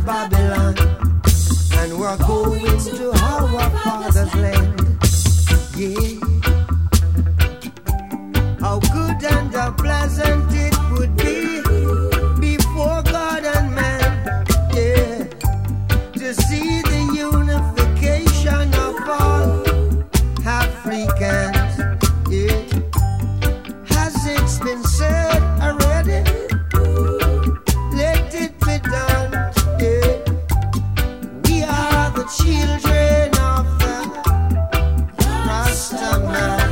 Babylon, and we're going to our Father's land. Yeah. How good and how pleasant it would be before God and man, yeah, to see the unification of all Africans, yeah. Has it been said already? Let it be done, yeah. We are the children of the Rastaman.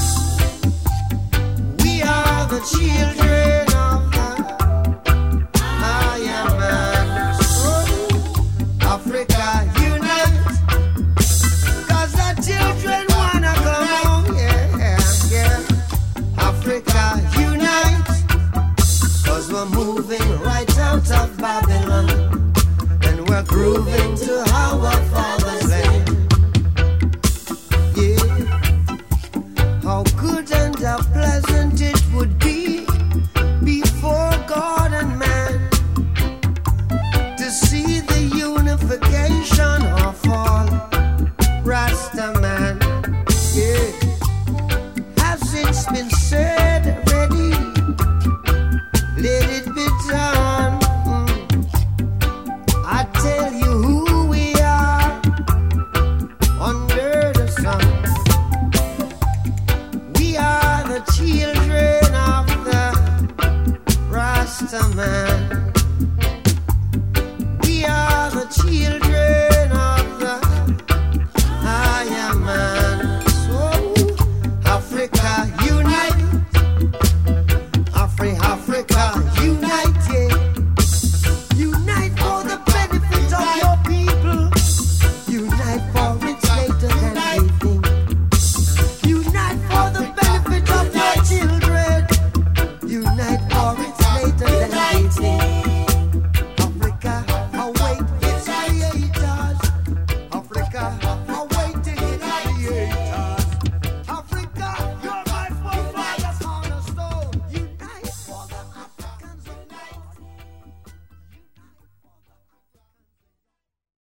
We are the children of the Iron Man. Oh, Africa unite, 'cause the children wanna come home, yeah, yeah. Africa unite, 'cause we're moving right out of Babylon, and we're grooving to our Father's land. Yeah. How good and how pleasant it would be before God and man to see the unification of all Rastaman. Yeah. Has it been said already? Let it be done. I tell you who we are under the sun. We are the children of the Rastaman. We are the children